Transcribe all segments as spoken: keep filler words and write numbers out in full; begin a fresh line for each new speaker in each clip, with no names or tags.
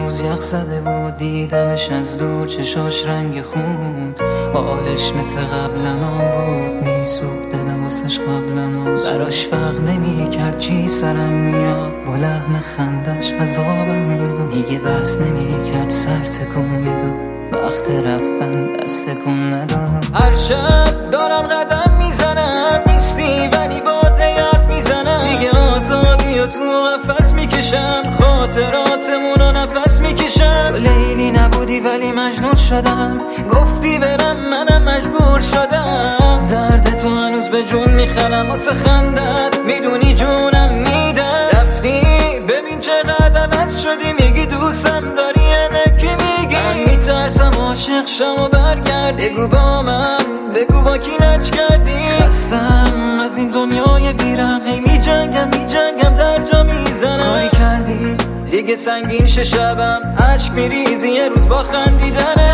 روز یخ زده بود دیدمش از دور، چشاش رنگ خون، حالش مثل قبلنام بود، میسوخت دلم واسش قبلنام، براش فرق نمی کرد چی سرم میاد، با لحن خندش عذابم میداد، دیگه بس نمی کرد سر تکون میداد، وقت رفتن دست تکون نداد. هر شب دارم قدم میزنم، نیستی ولی با حرف میزنم، دیگه آزادی و تو قفس میکشم، خاطراتمونو نفس میکشم. لیلی نبودی ولی مجنون شدم، گفتی برم منم مجبور شدم، درد تو هنوز به جون میخرم، واسه خندت میدونی جونم میدم. رفتی ببین چقدر عوض شدی، میگی دوستم داری یعنی کی میگی؟ من میترسم عاشق شم و برگردی، بگو با من بگو با کی لج کردی. خستم از این دنیای بیرم، هی می جنگم می جنگم در جا میزنم. کاری کردی دیگه سنگین شه شبم، عشق میریزی یه روز با خندیدنه.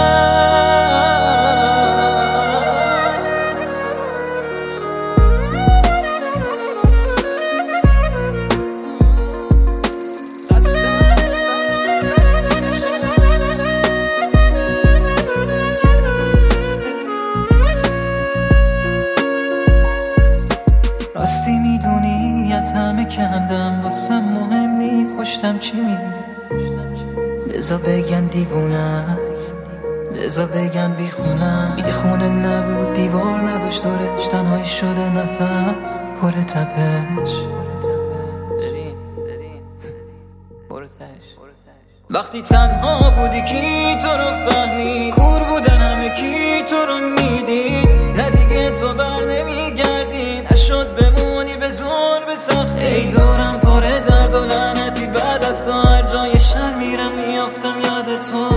راستی میدونی از همه کندم، واسم مهم نیست پشتم چی میگی، بذار بگن دیوونه است، بذار بگن بیخونم، یه خونه نبود دیوار نداشت دورش، تنهایی شده نفس پر تپش. وقتی تنها بودی کی تو رو فهمید، کور بودن همه کی تو رو میدید، نه دیگه تو بر نمیگردی، نشد بمونی به زور به سختی. ای دورم پره درد و لعنتی، بعد از تو هر جای شهر میرم میافتم یاد تو،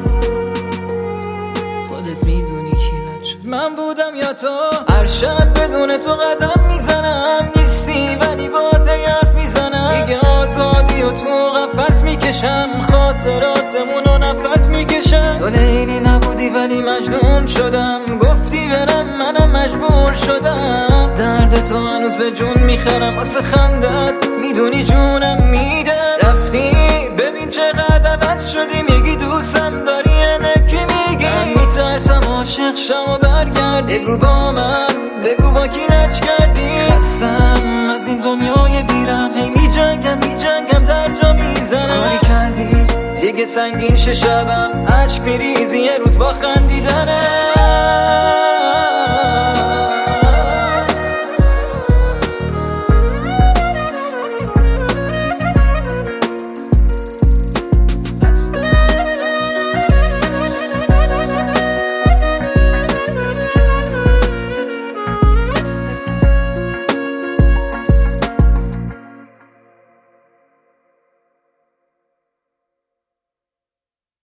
خودت میدونی کی بچه من بودم یا تو. هر شب بدون تو قدم میزنم، نیستی ولی با حرف میزنم، دیگه آزادی و تو قفس میکشم، خاطراتمونو نفس میکشم. تو لیلی نبودی ولی مجنون شدم، گفتی برم منم مجبور شدم، درد تو هنوز به جون میخرم، واسه خندت میدونی جونم میدم. رفتی ببین چقدر عوض شدی، میگی دوستم داری یعنی کی میگی؟ من میترسم عاشق شم و برگردی، بگو با من بگو با کی لج کردی. خستم از این دنیای بیرم، هی میجنگم میجنگم در جا میزنم. کاری کردی دیگه سنگین شه شبم، عشق میریزی یه روز با خندیدنه.